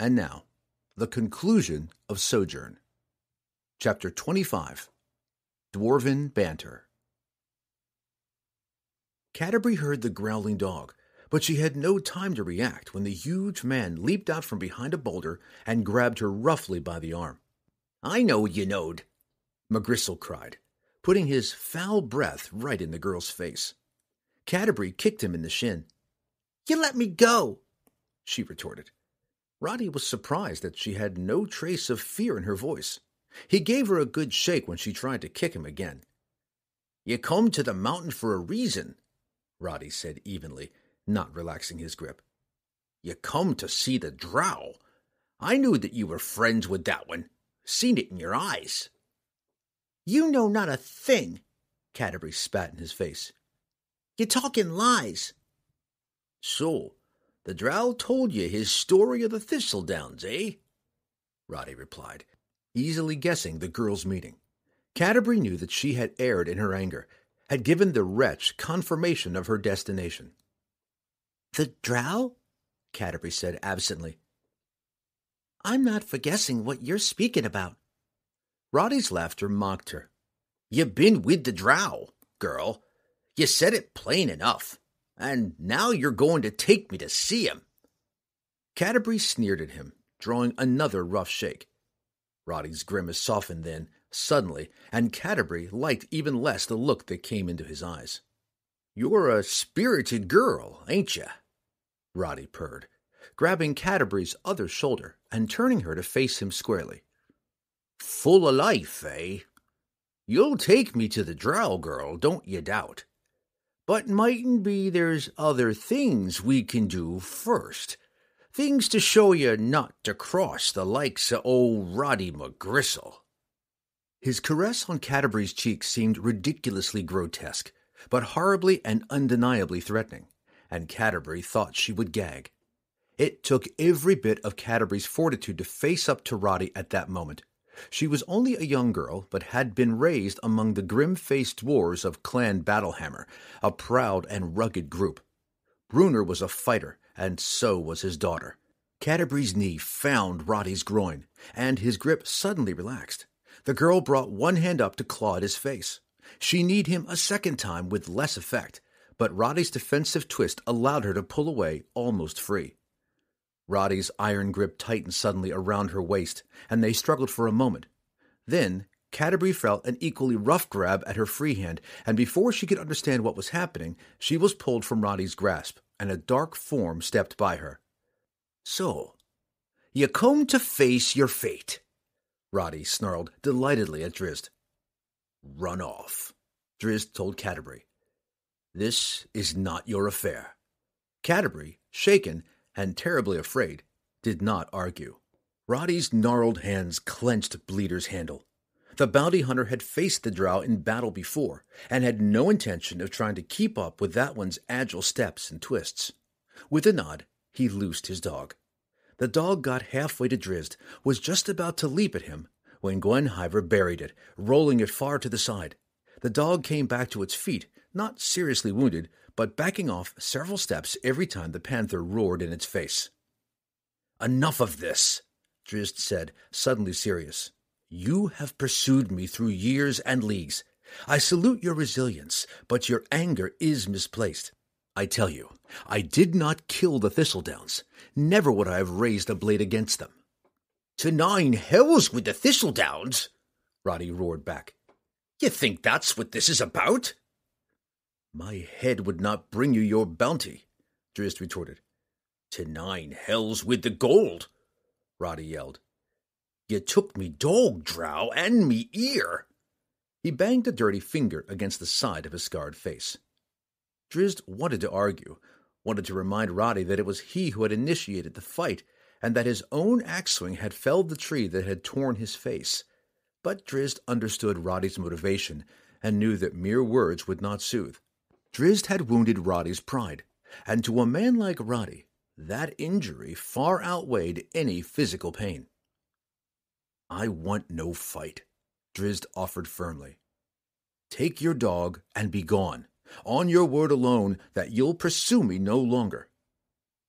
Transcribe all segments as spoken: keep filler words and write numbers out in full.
And now, the conclusion of Sojourn. Chapter twenty-five, Dwarven Banter. Canterbury heard the growling dog, but she had no time to react when the huge man leaped out from behind a boulder and grabbed her roughly by the arm. "I know you knowed," McGristle cried, putting his foul breath right in the girl's face. Canterbury kicked him in the shin. "You let me go," she retorted. Roddy was surprised that she had no trace of fear in her voice. He gave her a good shake when she tried to kick him again. "You come to the mountain for a reason," Roddy said evenly, not relaxing his grip. "You come to see the drow. I knew that you were friends with that one. Seen it in your eyes." "You know not a thing," Canterbury spat in his face. "You talking lies." "So, the drow told you his story of the Thistledowns, eh?" Roddy replied, easily guessing the girl's meaning. Canterbury knew that she had erred in her anger, had given the wretch confirmation of her destination. "The drow?" Canterbury said absently. "I'm not for guessing what you're speaking about." Roddy's laughter mocked her. "You been with the drow, girl. You said it plain enough. And now you're going to take me to see him." Canterbury sneered at him, drawing another rough shake. Roddy's grimace softened then, suddenly, and Canterbury liked even less the look that came into his eyes. "You're a spirited girl, ain't you?" Roddy purred, grabbing Canterbury's other shoulder and turning her to face him squarely. "Full o' life, eh? You'll take me to the drow, girl, don't you doubt. But mightn't be there's other things we can do first. Things to show you not to cross the likes of old Roddy McGristle." His caress on Canterbury's cheek seemed ridiculously grotesque, but horribly and undeniably threatening, and Canterbury thought she would gag. It took every bit of Canterbury's fortitude to face up to Roddy at that moment. She was only a young girl, but had been raised among the grim-faced dwarves of Clan Battlehammer, a proud and rugged group. Bruner was a fighter, and so was his daughter. Canterbury's knee found Roddy's groin, and his grip suddenly relaxed. The girl brought one hand up to claw at his face. She kneed him a second time with less effect, but Roddy's defensive twist allowed her to pull away almost free. Roddy's iron grip tightened suddenly around her waist, and they struggled for a moment. Then Canterbury felt an equally rough grab at her free hand, and before she could understand what was happening, she was pulled from Roddy's grasp, and a dark form stepped by her. "So, you come to face your fate," Roddy snarled delightedly at Drizzt. "Run off," Drizzt told Canterbury. "This is not your affair." Canterbury, shaken and terribly afraid, did not argue. Roddy's gnarled hands clenched Bleeder's handle. The bounty hunter had faced the drow in battle before, and had no intention of trying to keep up with that one's agile steps and twists. With a nod, he loosed his dog. The dog got halfway to Drizzt, was just about to leap at him, when Gwenhwyvar buried it, rolling it far to the side. The dog came back to its feet, not seriously wounded, but backing off several steps every time the panther roared in its face. "Enough of this," Drizzt said, suddenly serious. "You have pursued me through years and leagues. I salute your resilience, but your anger is misplaced. I tell you, I did not kill the Thistledowns. Never would I have raised a blade against them." "To nine hells with the Thistledowns!" Roddy roared back. "You think that's what this is about?" "My head would not bring you your bounty," Drizzt retorted. "To nine hells with the gold!" Roddy yelled. "You took me dog, drow, and me ear." He banged a dirty finger against the side of his scarred face. Drizzt wanted to argue, wanted to remind Roddy that it was he who had initiated the fight, and that his own axe swing had felled the tree that had torn his face. But Drizzt understood Roddy's motivation, and knew that mere words would not soothe. Drizzt had wounded Roddy's pride, and to a man like Roddy, that injury far outweighed any physical pain. "I want no fight," Drizzt offered firmly. "Take your dog and be gone, on your word alone that you'll pursue me no longer."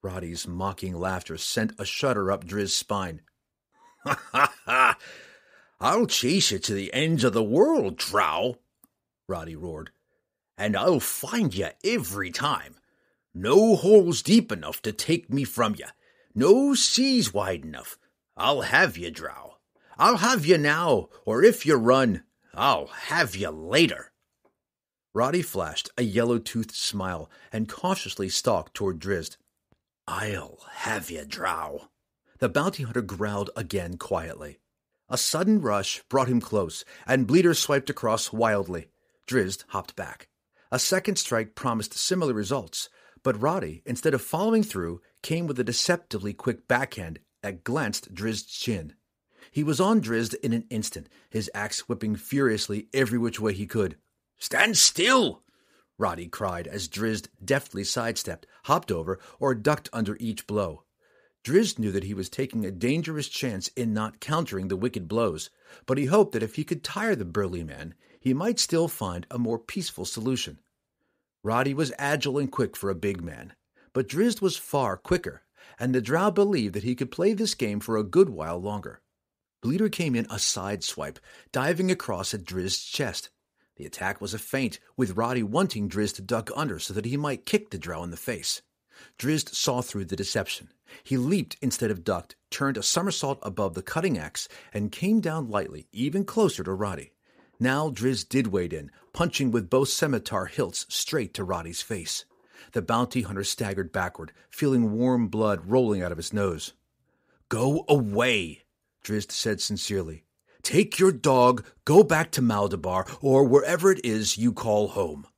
Roddy's mocking laughter sent a shudder up Drizzt's spine. "Ha ha ha! I'll chase you to the ends of the world, Drow," Roddy roared. "And I'll find you every time. No holes deep enough to take me from you. No seas wide enough. I'll have you, Drow. I'll have you now, or if you run, I'll have you later." Roddy flashed a yellow-toothed smile and cautiously stalked toward Drizzt. "I'll have you, Drow," the bounty hunter growled again quietly. A sudden rush brought him close, and Bleeder swiped across wildly. Drizzt hopped back. A second strike promised similar results, but Roddy, instead of following through, came with a deceptively quick backhand that glanced Drizzt's chin. He was on Drizzt in an instant, his axe whipping furiously every which way he could. "Stand still!" Roddy cried as Drizzt deftly sidestepped, hopped over, or ducked under each blow. Drizzt knew that he was taking a dangerous chance in not countering the wicked blows, but he hoped that if he could tire the burly man, he might still find a more peaceful solution. Roddy was agile and quick for a big man, but Drizzt was far quicker, and the Drow believed that he could play this game for a good while longer. Bleeder came in a side swipe, diving across at Drizzt's chest. The attack was a feint, with Roddy wanting Drizzt to duck under so that he might kick the Drow in the face. Drizzt saw through the deception. He leaped instead of ducked, turned a somersault above the cutting axe, and came down lightly, even closer to Roddy. Now Drizzt did wade in, punching with both scimitar hilts straight to Roddy's face. The bounty hunter staggered backward, feeling warm blood rolling out of his nose. "Go away," Drizzt said sincerely. "Take your dog, go back to Maldabar, or wherever it is you call home."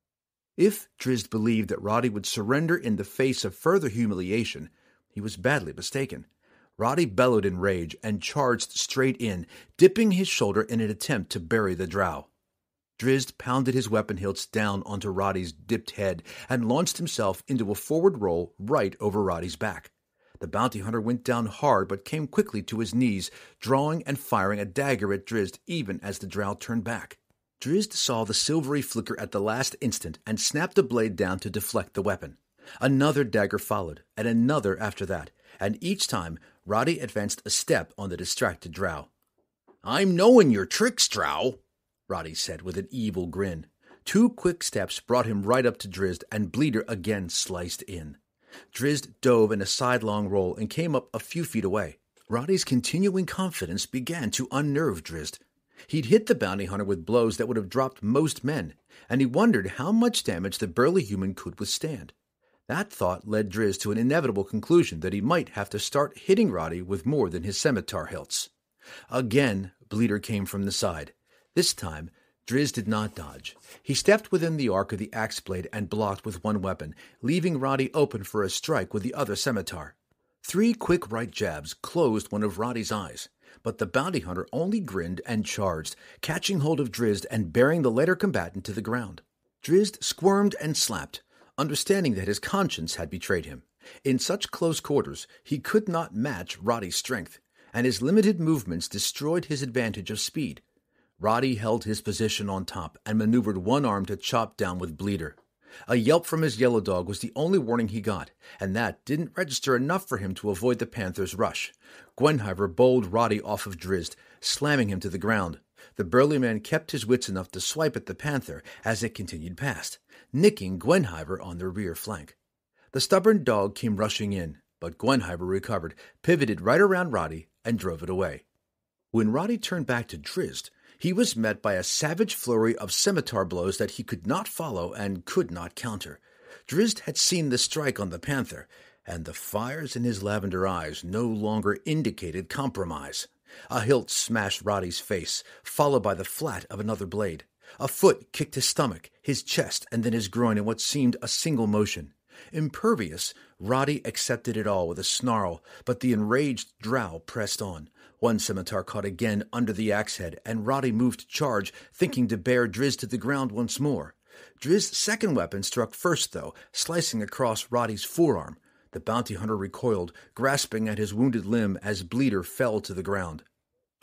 If Drizzt believed that Roddy would surrender in the face of further humiliation, he was badly mistaken. Roddy bellowed in rage and charged straight in, dipping his shoulder in an attempt to bury the Drow. Drizzt pounded his weapon hilts down onto Roddy's dipped head and launched himself into a forward roll right over Roddy's back. The bounty hunter went down hard but came quickly to his knees, drawing and firing a dagger at Drizzt even as the Drow turned back. Drizzt saw the silvery flicker at the last instant and snapped the blade down to deflect the weapon. Another dagger followed, and another after that, and each time Roddy advanced a step on the distracted Drow. "I'm knowing your tricks, Drow," Roddy said with an evil grin. Two quick steps brought him right up to Drizzt, and Bleeder again sliced in. Drizzt dove in a sidelong roll and came up a few feet away. Roddy's continuing confidence began to unnerve Drizzt. He'd hit the bounty hunter with blows that would have dropped most men, and he wondered how much damage the burly human could withstand. That thought led Drizzt to an inevitable conclusion that he might have to start hitting Roddy with more than his scimitar hilts. Again, Bleeder came from the side. This time, Drizzt did not dodge. He stepped within the arc of the axe blade and blocked with one weapon, leaving Roddy open for a strike with the other scimitar. Three quick right jabs closed one of Roddy's eyes, but the bounty hunter only grinned and charged, catching hold of Drizzt and bearing the later combatant to the ground. Drizzt squirmed and slapped, understanding that his conscience had betrayed him. In such close quarters, he could not match Roddy's strength, and his limited movements destroyed his advantage of speed. Roddy held his position on top and maneuvered one arm to chop down with Bleeder. A yelp from his yellow dog was the only warning he got, and that didn't register enough for him to avoid the panther's rush. Gwenhwyvar bowled Roddy off of Drizzt, slamming him to the ground. The burly man kept his wits enough to swipe at the panther as it continued past, nicking Gwenhwyvar on the rear flank. The stubborn dog came rushing in, but Gwenhwyvar recovered, pivoted right around Roddy, and drove it away. When Roddy turned back to Drizzt, he was met by a savage flurry of scimitar blows that he could not follow and could not counter. Drizzt had seen the strike on the panther, and the fires in his lavender eyes no longer indicated compromise. A hilt smashed Roddy's face, followed by the flat of another blade. A foot kicked his stomach, his chest, and then his groin in what seemed a single motion. Impervious, Roddy accepted it all with a snarl, but the enraged Drow pressed on. One scimitar caught again under the axe head, and Roddy moved to charge, thinking to bear Drizzt to the ground once more. Drizzt's second weapon struck first, though, slicing across Roddy's forearm. The bounty hunter recoiled, grasping at his wounded limb as Bleeder fell to the ground.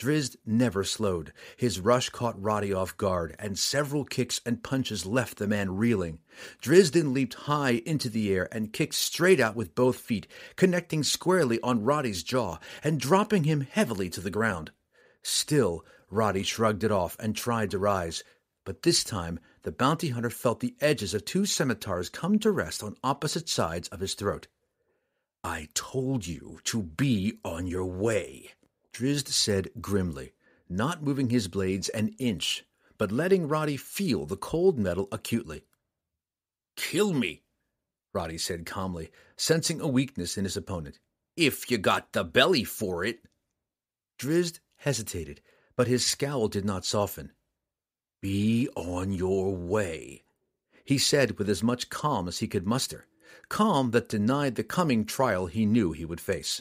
Drizzt never slowed. His rush caught Roddy off guard, and several kicks and punches left the man reeling. Drizzt then leaped high into the air and kicked straight out with both feet, connecting squarely on Roddy's jaw and dropping him heavily to the ground. Still, Roddy shrugged it off and tried to rise, but this time the bounty hunter felt the edges of two scimitars come to rest on opposite sides of his throat. "I told you to be on your way," Drizzt said grimly, not moving his blades an inch, but letting Roddy feel the cold metal acutely. "Kill me," Roddy said calmly, sensing a weakness in his opponent. "If you got the belly for it." Drizzt hesitated, but his scowl did not soften. "Be on your way," he said with as much calm as he could muster, calm that denied the coming trial he knew he would face.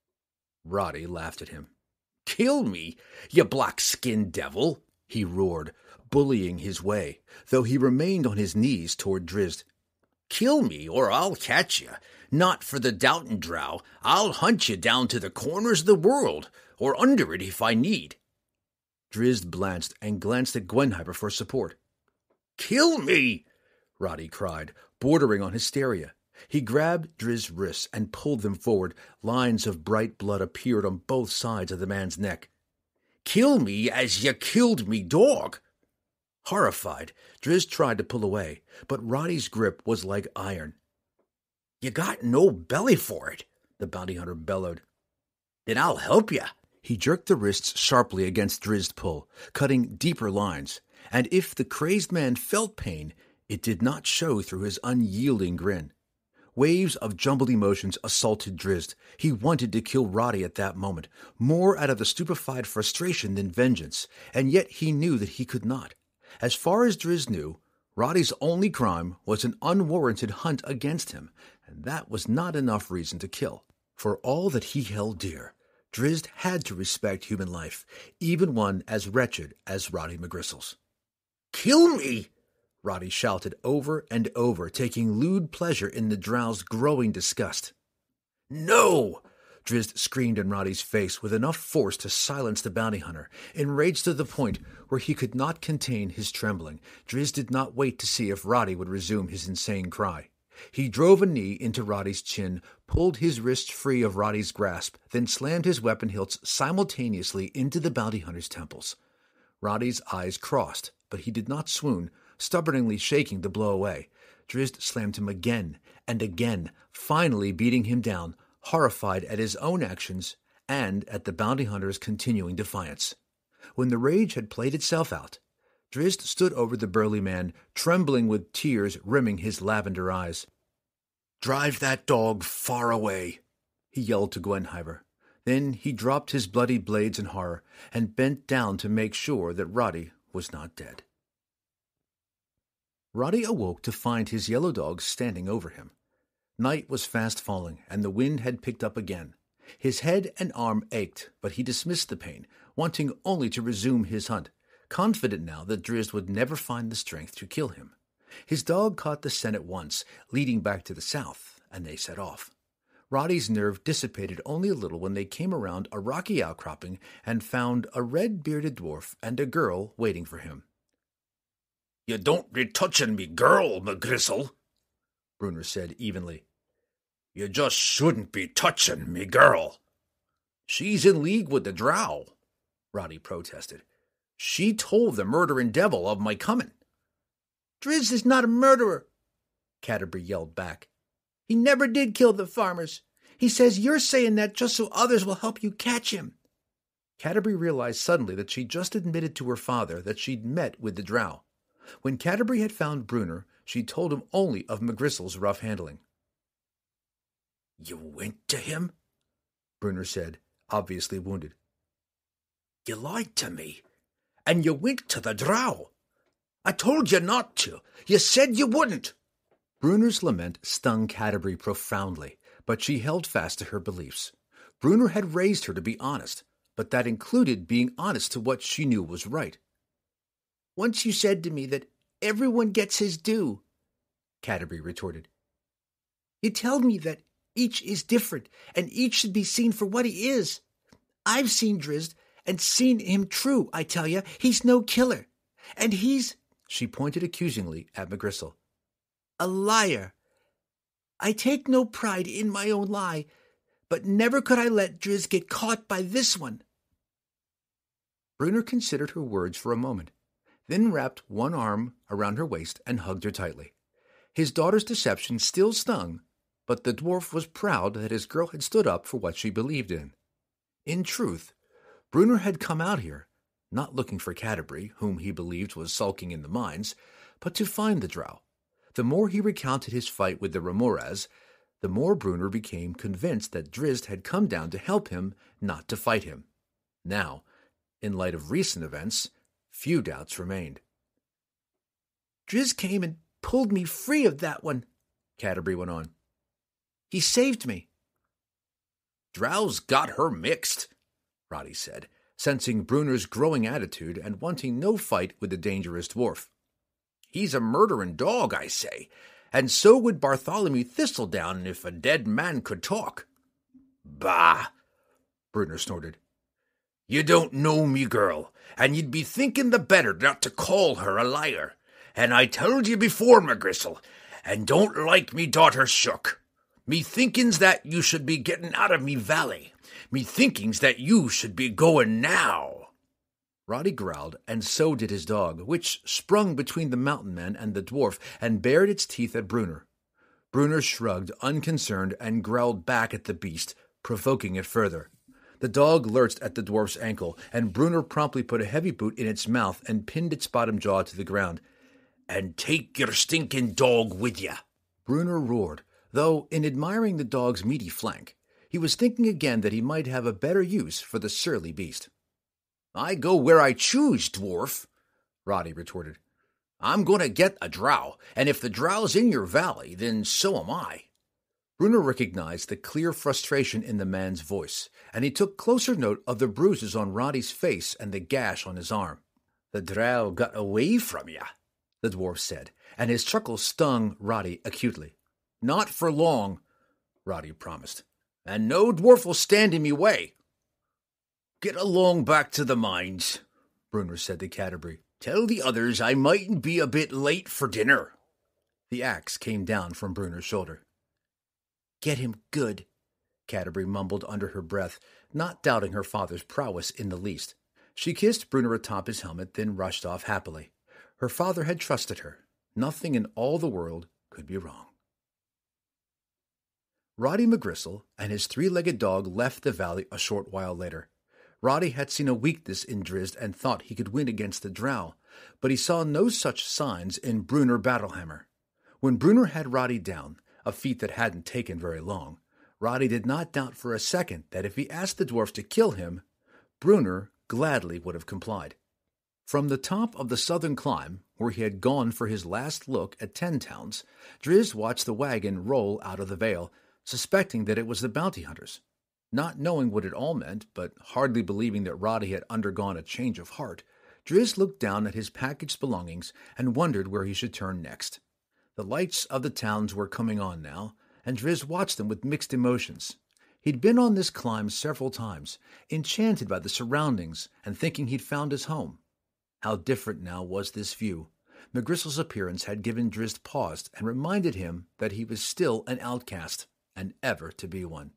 Roddy laughed at him. "Kill me, you black-skinned devil," he roared, bullying his way, though he remained on his knees toward Drizzt. "Kill me, or I'll catch you. Not for the doubtin' drow. I'll hunt you down to the corners of the world, or under it if I need." Drizzt blanched and glanced at Gwenhwyvar for support. "Kill me!" Roddy cried, bordering on hysteria. He grabbed Drizzt's wrists and pulled them forward. Lines of bright blood appeared on both sides of the man's neck. "Kill me as you killed me dog!" Horrified, Drizzt tried to pull away, but Roddy's grip was like iron. "You got no belly for it," the bounty hunter bellowed. "Then I'll help you." He jerked the wrists sharply against Drizzt's pull, cutting deeper lines, and if the crazed man felt pain, it did not show through his unyielding grin. Waves of jumbled emotions assaulted Drizzt. He wanted to kill Roddy at that moment, more out of the stupefied frustration than vengeance, and yet he knew that he could not. As far as Drizzt knew, Roddy's only crime was an unwarranted hunt against him, and that was not enough reason to kill. For all that he held dear, Drizzt had to respect human life, even one as wretched as Roddy McGristle's. "Kill me!" Roddy shouted over and over, taking lewd pleasure in the drow's growing disgust. "No!" Drizzt screamed in Roddy's face with enough force to silence the bounty hunter. Enraged to the point where he could not contain his trembling, Drizzt did not wait to see if Roddy would resume his insane cry. He drove a knee into Roddy's chin, pulled his wrists free of Roddy's grasp, then slammed his weapon hilts simultaneously into the bounty hunter's temples. Roddy's eyes crossed, but he did not swoon, stubbornly shaking the blow away. Drizzt slammed him again and again, finally beating him down, horrified at his own actions and at the bounty hunter's continuing defiance. When the rage had played itself out, Drizzt stood over the burly man, trembling with tears rimming his lavender eyes. "Drive that dog far away," he yelled to Gwenhwyvar. Then he dropped his bloody blades in horror and bent down to make sure that Roddy was not dead. Roddy awoke to find his yellow dog standing over him. Night was fast falling, and the wind had picked up again. His head and arm ached, but he dismissed the pain, wanting only to resume his hunt, confident now that Drizzt would never find the strength to kill him. His dog caught the scent at once, leading back to the south, and they set off. Roddy's nerve dissipated only a little when they came around a rocky outcropping and found a red-bearded dwarf and a girl waiting for him. "You don't be touching me girl, McGristle," Brunner said evenly. "You just shouldn't be touching me girl." "She's in league with the drow," Roddy protested. "She told the murdering devil of my coming." "Drizzt is not a murderer," Canterbury yelled back. "He never did kill the farmers. He says you're saying that just so others will help you catch him." Canterbury realized suddenly that she just admitted to her father that she'd met with the drow. When Canterbury had found Brunner, she told him only of McGristle's rough handling. "You went to him?" Brunner said, obviously wounded. "You lied to me, and you went to the drow. I told you not to. You said you wouldn't." Brunner's lament stung Canterbury profoundly, but she held fast to her beliefs. Brunner had raised her to be honest, but that included being honest to what she knew was right. "Once you said to me that everyone gets his due," Canterbury retorted. "You told me that each is different, and each should be seen for what he is. I've seen Drizzt, And seen him true, I tell you. He's no killer. And he's, she pointed accusingly at McGristle, a liar. I take no pride in my own lie, but never could I let Driz get caught by this one. Bruner considered her words for a moment, then wrapped one arm around her waist and hugged her tightly. His daughter's deception still stung, but the dwarf was proud that his girl had stood up for what she believed in. In truth, Bruner had come out here, not looking for Canterbury, whom he believed was sulking in the mines, but to find the drow. The more he recounted his fight with the Remoras, the more Bruner became convinced that Drizzt had come down to help him, not to fight him. Now, in light of recent events, few doubts remained. Drizzt came and pulled me free of that one, Canterbury went on. He saved me. Drow's got her mixed, Roddy said, sensing Bruner's growing attitude and wanting no fight with the dangerous dwarf. He's a murdering dog, I say, and so would Bartholomew Thistledown if a dead man could talk. Bah, Bruner snorted. You don't know me, girl, and you'd be thinking the better not to call her a liar. And I told you before, McGristle, and don't like me daughter shook. Me thinkings that you should be getting out of me valley. Me thinkings that you should be going now. Roddy growled, and so did his dog, which sprung between the mountain men and the dwarf and bared its teeth at Bruner. Bruner shrugged, unconcerned, and growled back at the beast, provoking it further. The dog lurched at the dwarf's ankle, and Bruner promptly put a heavy boot in its mouth and pinned its bottom jaw to the ground. And take your stinking dog with ya. Bruner roared, though in admiring the dog's meaty flank, he was thinking again that he might have a better use for the surly beast. I go where I choose, dwarf, Roddy retorted. I'm going to get a drow, and if the drow's in your valley, then so am I. Bruner recognized the clear frustration in the man's voice, and he took closer note of the bruises on Roddy's face and the gash on his arm. The drow got away from ya, the dwarf said, and his chuckle stung Roddy acutely. Not for long, Roddy promised, and no dwarf will stand in me way. Get along back to the mines, Bruner said to Canterbury. Tell the others I mightn't be a bit late for dinner. The axe came down from Bruner's shoulder. Get him good, Canterbury mumbled under her breath, not doubting her father's prowess in the least. She kissed Bruner atop his helmet, then rushed off happily. Her father had trusted her. Nothing in all the world could be wrong. Roddy McGristle and his three-legged dog left the valley a short while later. Roddy had seen a weakness in Drizzt and thought he could win against the drow, but he saw no such signs in Bruner Battlehammer. When Bruner had Roddy down, a feat that hadn't taken very long, Roddy did not doubt for a second that if he asked the dwarf to kill him, Bruner gladly would have complied. From the top of the southern climb, where he had gone for his last look at Ten Towns, Drizzt watched the wagon roll out of the vale, suspecting that it was the bounty hunters. Not knowing what it all meant, but hardly believing that Roddy had undergone a change of heart, Drizzt looked down at his packaged belongings and wondered where he should turn next. The lights of the towns were coming on now, and Drizzt watched them with mixed emotions. He'd been on this climb several times, enchanted by the surroundings and thinking he'd found his home. How different now was this view. McGristle's appearance had given Drizzt pause and reminded him that he was still an outcast, and ever to be one.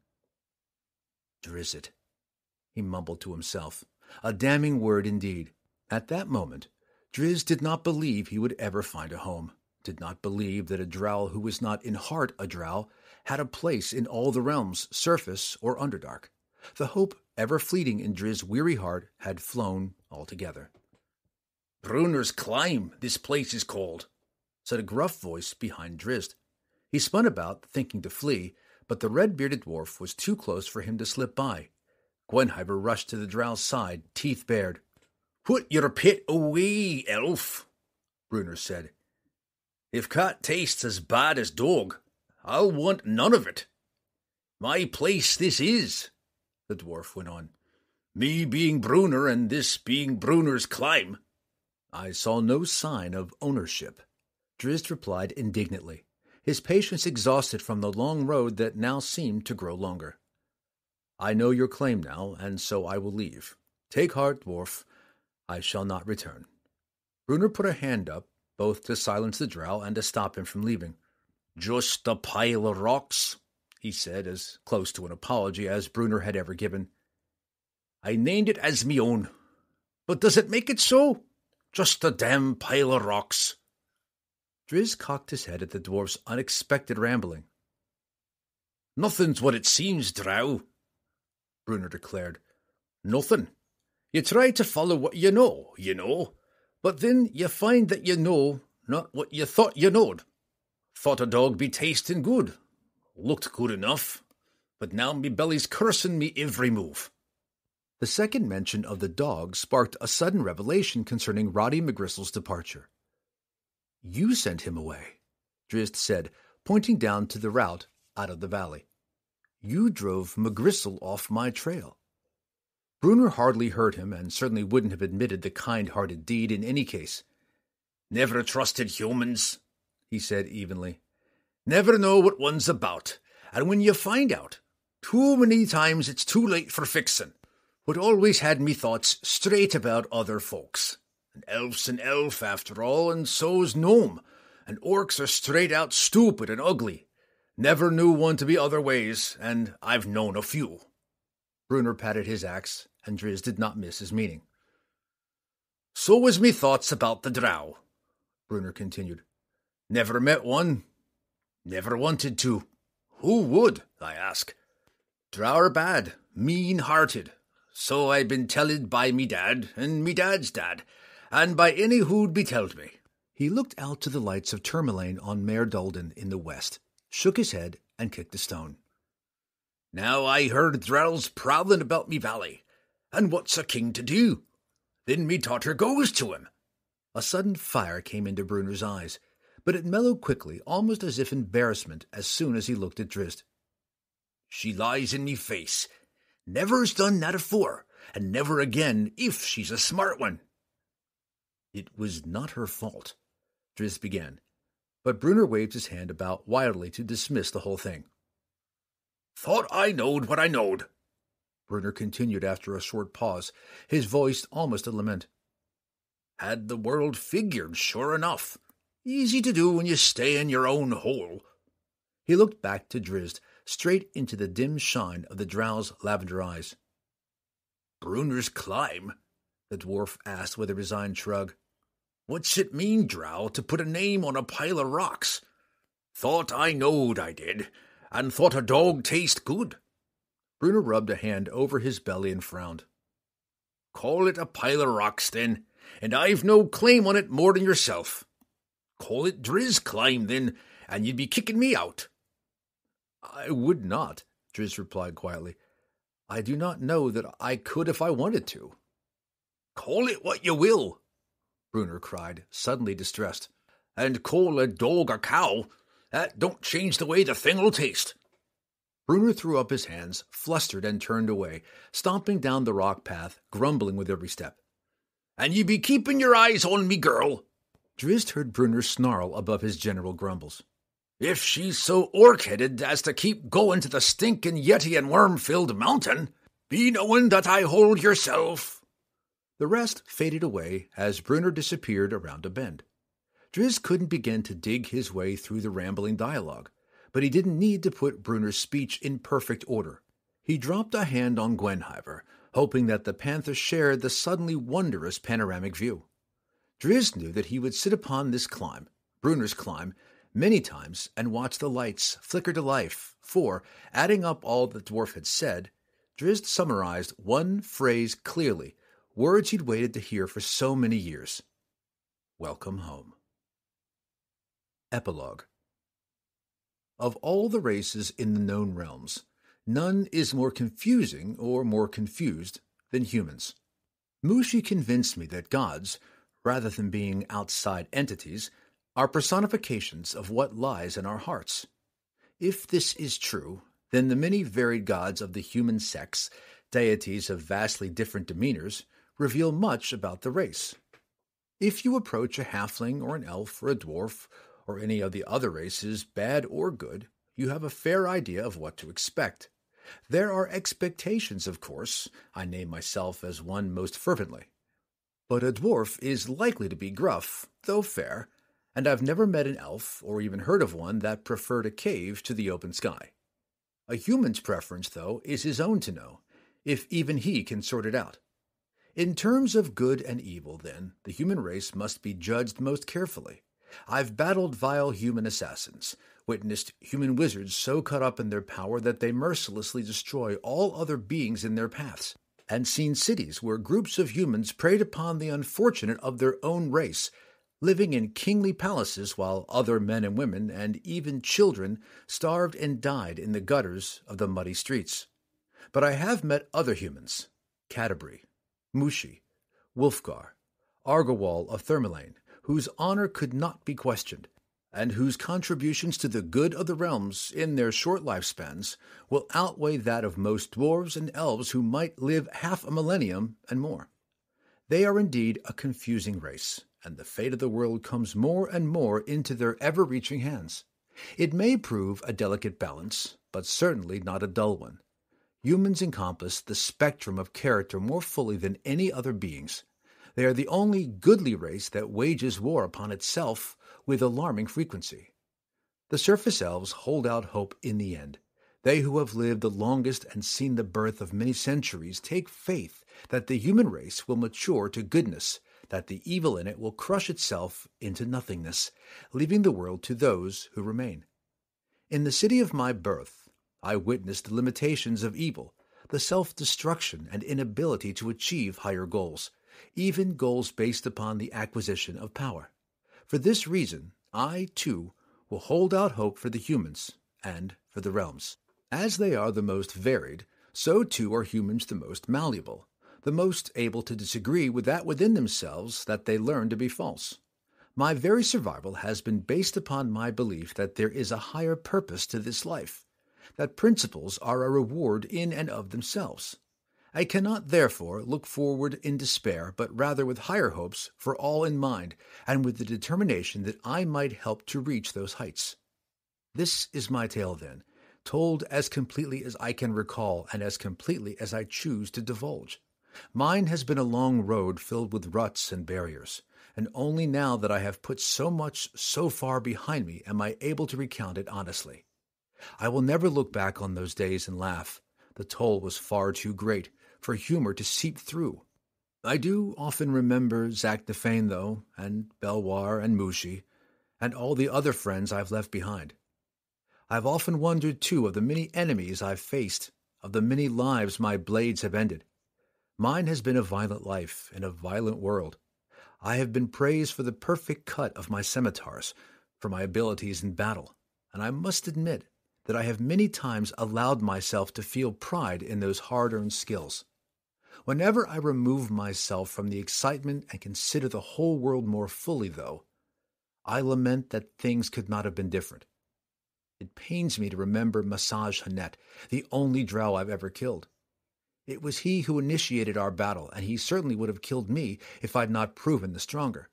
Drizzt, he mumbled to himself, a damning word indeed. At that moment, Drizzt did not believe he would ever find a home, did not believe that a drow who was not in heart a drow had a place in all the realms, surface or underdark. The hope, ever fleeting in Drizzt's weary heart, had flown altogether. Bruner's Climb, this place is called, said a gruff voice behind Drizzt. He spun about, thinking to flee, but the red-bearded dwarf was too close for him to slip by. Gwenhwyvar rushed to the drow's side, teeth bared. Put your pit away, elf, Bruner said. If cat tastes as bad as dog, I'll want none of it. My place this is, the dwarf went on. Me being Bruner and this being Bruner's Climb. I saw no sign of ownership, Drizzt replied indignantly, his patience exhausted from the long road that now seemed to grow longer. I know your claim now, and so I will leave. Take heart, dwarf. I shall not return. Bruner put a hand up, both to silence the drow and to stop him from leaving. Just a pile of rocks, he said, as close to an apology as Bruner had ever given. I named it as me own. But does it make it so? Just a damn pile of rocks. Driz cocked his head at the dwarf's unexpected rambling. Nothing's what it seems, drow, Bruner declared. Nothing. You try to follow what you know, you know, but then you find that you know not what you thought you knowed. Thought a dog be tasting good. Looked good enough. But now me belly's cursing me every move. The second mention of the dog sparked a sudden revelation concerning Roddy McGristle's departure. You sent him away, Drizzt said, pointing down to the route out of the valley. You drove McGristle off my trail. Bruner hardly heard him, and certainly wouldn't have admitted the kind-hearted deed in any case. Never trusted humans, he said evenly. Never know what one's about, and when you find out, too many times it's too late for fixin'. But always had me thoughts straight about other folks. An elf's an elf, after all, and so's gnome, and orcs are straight-out stupid and ugly. Never knew one to be other ways, and I've known a few. Bruner patted his axe, and Driz did not miss his meaning. So was me thoughts about the drow, Bruner continued. Never met one. Never wanted to. Who would, I ask? Drow are bad, mean-hearted. So I'd been telled by me dad, and me dad's dad, and by any who'd be telled me. He looked out to the lights of Tourmaline on Mare Dulden in the west, shook his head, and kicked a stone. Now I heard drows prowling about me valley, and what's a king to do? Then me daughter goes to him. A sudden fire came into Bruner's eyes, but it mellowed quickly, almost as if embarrassment, as soon as he looked at Drizzt. She lies in me face. Never's done that afore, and never again if she's a smart one. It was not her fault, Drizzt began, but Bruner waved his hand about wildly to dismiss the whole thing. Thought I knowed what I knowed, Bruner continued after a short pause, his voice almost a lament. Had the world figured, sure enough. Easy to do when you stay in your own hole. He looked back to Drizzt, straight into the dim shine of the drow's lavender eyes. Bruner's climb? The dwarf asked with a resigned shrug. What's it mean, drow, to put a name on a pile of rocks? Thought I knowed I did, and thought a dog taste good. Bruner rubbed a hand over his belly and frowned. Call it a pile of rocks, then, and I've no claim on it more than yourself. Call it Driz climb, then, and you'd be kicking me out. I would not, Driz replied quietly. I do not know that I could if I wanted to. Call it what you will, Bruner cried, suddenly distressed. And call a dog a cow. That don't change the way the thing'll taste. Bruner threw up his hands, flustered, and turned away, stomping down the rock path, grumbling with every step. And ye be keeping your eyes on me, girl. Drizzt heard Bruner snarl above his general grumbles. If she's so orc-headed as to keep going to the stinking yeti and worm-filled mountain, be knowing that I hold yourself. The rest faded away as Bruner disappeared around a bend. Drizzt couldn't begin to dig his way through the rambling dialogue, but he didn't need to put Bruner's speech in perfect order. He dropped a hand on Gwenhwyvar, hoping that the panther shared the suddenly wondrous panoramic view. Drizzt knew that he would sit upon this climb, Bruner's climb, many times and watch the lights flicker to life, for, adding up all the dwarf had said, Drizzt summarized one phrase clearly, words he'd waited to hear for so many years. Welcome home. Epilogue. Of all the races in the known realms, none is more confusing or more confused than humans. Mushi convinced me that gods, rather than being outside entities, are personifications of what lies in our hearts. If this is true, then the many varied gods of the human sex, deities of vastly different demeanors, reveal much about the race. If you approach a halfling or an elf or a dwarf or any of the other races, bad or good, you have a fair idea of what to expect. There are expectations, of course. I name myself as one most fervently. But a dwarf is likely to be gruff, though fair, and I've never met an elf, or even heard of one, that preferred a cave to the open sky. A human's preference, though, is his own to know, if even he can sort it out. In terms of good and evil, then, the human race must be judged most carefully. I've battled vile human assassins, witnessed human wizards so caught up in their power that they mercilessly destroy all other beings in their paths, and seen cities where groups of humans preyed upon the unfortunate of their own race, living in kingly palaces while other men and women, and even children, starved and died in the gutters of the muddy streets. But I have met other humans, Catti-brie, Mushi, Wulfgar, Argowal of Thermalaine, whose honor could not be questioned, and whose contributions to the good of the realms in their short lifespans will outweigh that of most dwarves and elves who might live half a millennium and more. They are indeed a confusing race, and the fate of the world comes more and more into their ever-reaching hands. It may prove a delicate balance, but certainly not a dull one. Humans encompass the spectrum of character more fully than any other beings. They are the only goodly race that wages war upon itself with alarming frequency. The surface elves hold out hope in the end. They who have lived the longest and seen the birth of many centuries take faith that the human race will mature to goodness, that the evil in it will crush itself into nothingness, leaving the world to those who remain. In the city of my birth, I witnessed the limitations of evil, the self-destruction and inability to achieve higher goals, even goals based upon the acquisition of power. For this reason, I, too, will hold out hope for the humans and for the realms. As they are the most varied, so too are humans the most malleable, the most able to disagree with that within themselves that they learn to be false. My very survival has been based upon my belief that there is a higher purpose to this life, that principles are a reward in and of themselves. I cannot, therefore, look forward in despair, but rather with higher hopes for all in mind, and with the determination that I might help to reach those heights. This is my tale, then, told as completely as I can recall and as completely as I choose to divulge. Mine has been a long road filled with ruts and barriers, and only now that I have put so much so far behind me am I able to recount it honestly. I will never look back on those days and laugh. The toll was far too great for humor to seep through. I do often remember Zaknafein, though, and Belwar and Mushi, and all the other friends I've left behind. I've often wondered, too, of the many enemies I've faced, of the many lives my blades have ended. Mine has been a violent life in a violent world. I have been praised for the perfect cut of my scimitars, for my abilities in battle, and I must admit that I have many times allowed myself to feel pride in those hard-earned skills. Whenever I remove myself from the excitement and consider the whole world more fully, though, I lament that things could not have been different. It pains me to remember Masaj Hanet, the only drow I've ever killed. It was he who initiated our battle, and he certainly would have killed me if I'd not proven the stronger.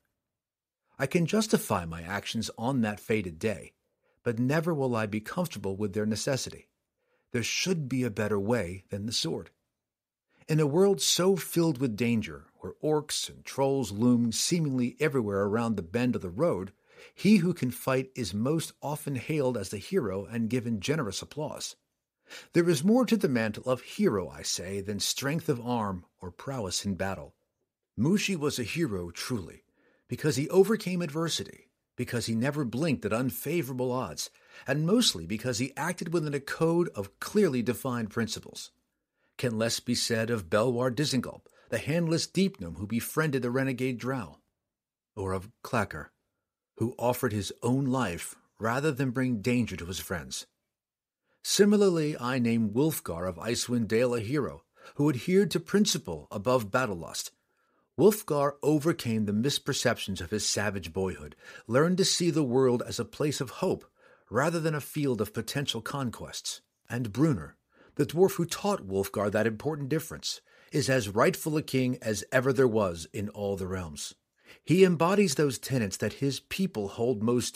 I can justify my actions on that fated day, but never will I be comfortable with their necessity. There should be a better way than the sword. In a world so filled with danger, where orcs and trolls loom seemingly everywhere around the bend of the road, he who can fight is most often hailed as the hero and given generous applause. There is more to the mantle of hero, I say, than strength of arm or prowess in battle. Mushi was a hero, truly, because he overcame adversity, because he never blinked at unfavorable odds, and mostly because he acted within a code of clearly defined principles. Can less be said of Belwar Disengulp, the handless deepgnome who befriended the renegade drow? Or of Clacker, who offered his own life rather than bring danger to his friends? Similarly, I name Wulfgar of Icewind Dale a hero, who adhered to principle above battle lust. Wulfgar overcame the misperceptions of his savage boyhood, learned to see the world as a place of hope rather than a field of potential conquests. And Brunner, the dwarf who taught Wulfgar that important difference, is as rightful a king as ever there was in all the realms. He embodies those tenets that his people hold most dear,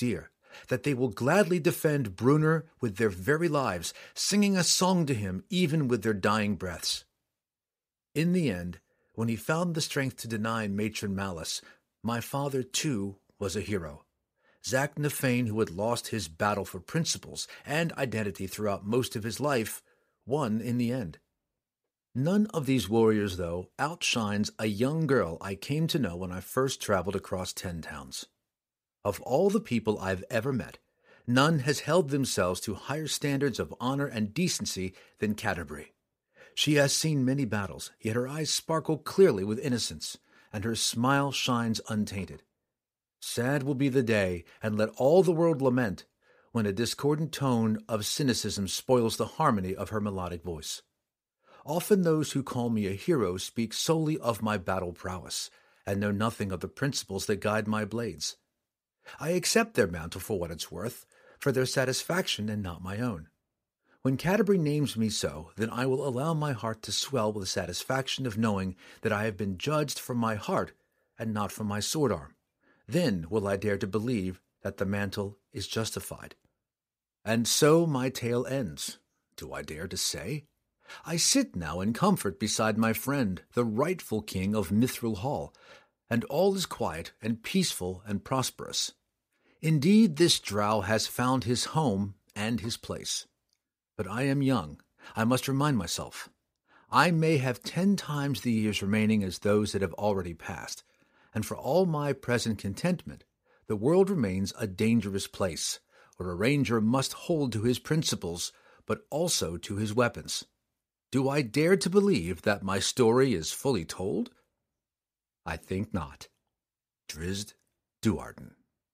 that they will gladly defend Brunner with their very lives, singing a song to him even with their dying breaths. In the end, when he found the strength to deny Matron Malice, my father, too, was a hero. Zack Nafane, who had lost his battle for principles and identity throughout most of his life, won in the end. None of these warriors, though, outshines a young girl I came to know when I first traveled across ten towns. Of all the people I've ever met, none has held themselves to higher standards of honor and decency than Canterbury. She has seen many battles, yet her eyes sparkle clearly with innocence, and her smile shines untainted. Sad will be the day, and let all the world lament, when a discordant tone of cynicism spoils the harmony of her melodic voice. Often those who call me a hero speak solely of my battle prowess, and know nothing of the principles that guide my blades. I accept their mantle for what it's worth, for their satisfaction and not my own. When Canterbury names me so, then I will allow my heart to swell with the satisfaction of knowing that I have been judged from my heart and not from my sword arm. Then will I dare to believe that the mantle is justified. And so my tale ends. Do I dare to say? I sit now in comfort beside my friend, the rightful king of Mithril Hall, and all is quiet and peaceful and prosperous. Indeed, this drow has found his home and his place. But I am young, I must remind myself. I may have ten times the years remaining as those that have already passed, and for all my present contentment, the world remains a dangerous place, where a ranger must hold to his principles, but also to his weapons. Do I dare to believe that my story is fully told? I think not. Drizzt Do'Urden.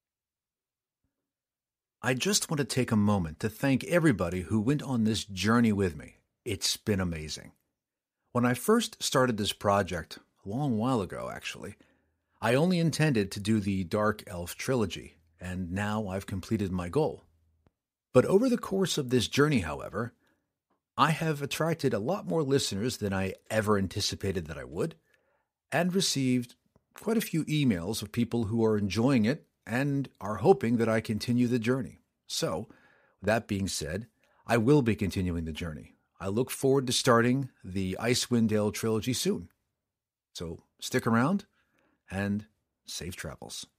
I just want to take a moment to thank everybody who went on this journey with me. It's been amazing. When I first started this project, a long while ago actually, I only intended to do the Dark Elf trilogy, and now I've completed my goal. But over the course of this journey, however, I have attracted a lot more listeners than I ever anticipated that I would, and received quite a few emails of people who are enjoying it and are hoping that I continue the journey. So, that being said, I will be continuing the journey. I look forward to starting the Icewind Dale trilogy soon. So, stick around, and safe travels.